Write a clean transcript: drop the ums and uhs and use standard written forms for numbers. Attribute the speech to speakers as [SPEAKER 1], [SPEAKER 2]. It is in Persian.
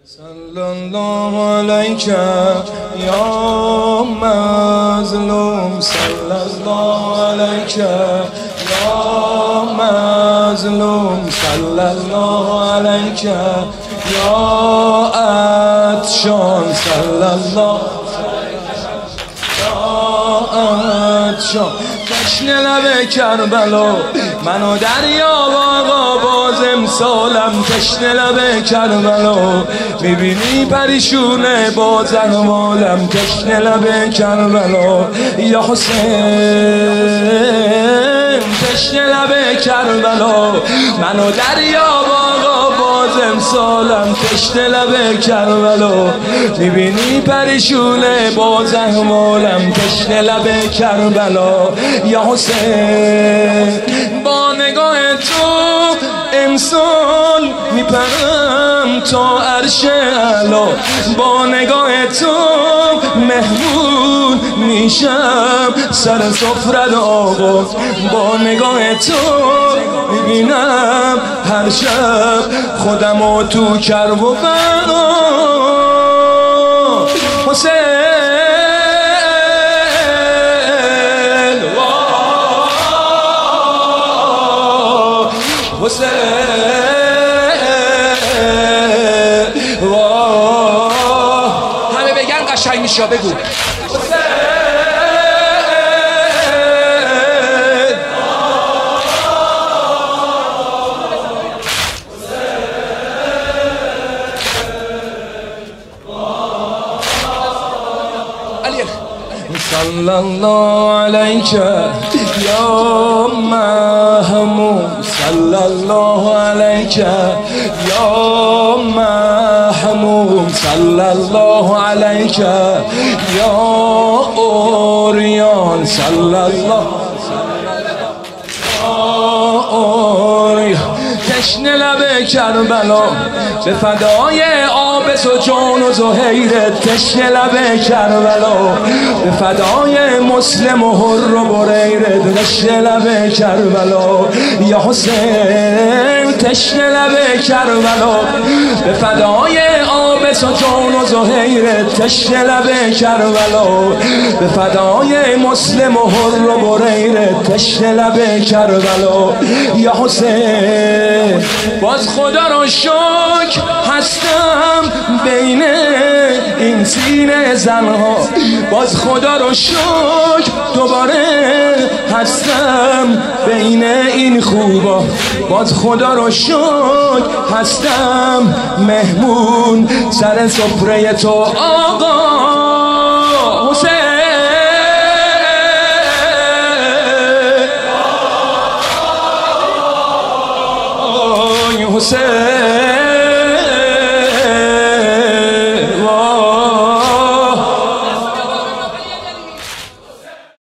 [SPEAKER 1] صلی الله علیک یا مظلوم، صلی الله علیک یا مظلوم، صلی الله علیک یا عطشان، صلی الله یا عطشان. تشنه لب کربلا منو دریاب آقا باز امسالم، تشنه لب کربلا میبینی پریشونه باز احوالم، تشنه لب کربلا یا حسین، تشنه لب کربلا منو دریاب آقا باز امسالم، تشنه لب کربلا میبینی پریشونه باز احوالم، تشنه لب کربلا یا حسین. با نگاه تو امسال میپرم تا عرش اعلا، با نگاه تو مهمون میشم سر سفره آقا، با نگاه تو میبینم هر شب خودمو تو کرب و فنا. حسین حسین همه بگن قشنگ میشه، بگو صلی الله علیک یا محمود، صلی الله علیک یا محمود، صلی الله علیک یا اوریان، صلی الله یا اوریان. تشنه لب کربلا به فدای آب و جان و زهیرت، تشنه لب کربلا به فدای مسلم و حر و بریرت، تشنه لب کربلا یا حسین، تشنه لب کربلا به فدای آب و جان و زهیرت، تشنه لب کربلا به فدای مسلم و حر و بریرت، تشنه لب کربلا یا حسین. باز خدا را شکر هستم بین این سینه زنها، باز خدا را شکر دوباره هستم بین این خوبا، باز خدا را شکر هستم مهمون سر سفره تو آقا حسین. حسین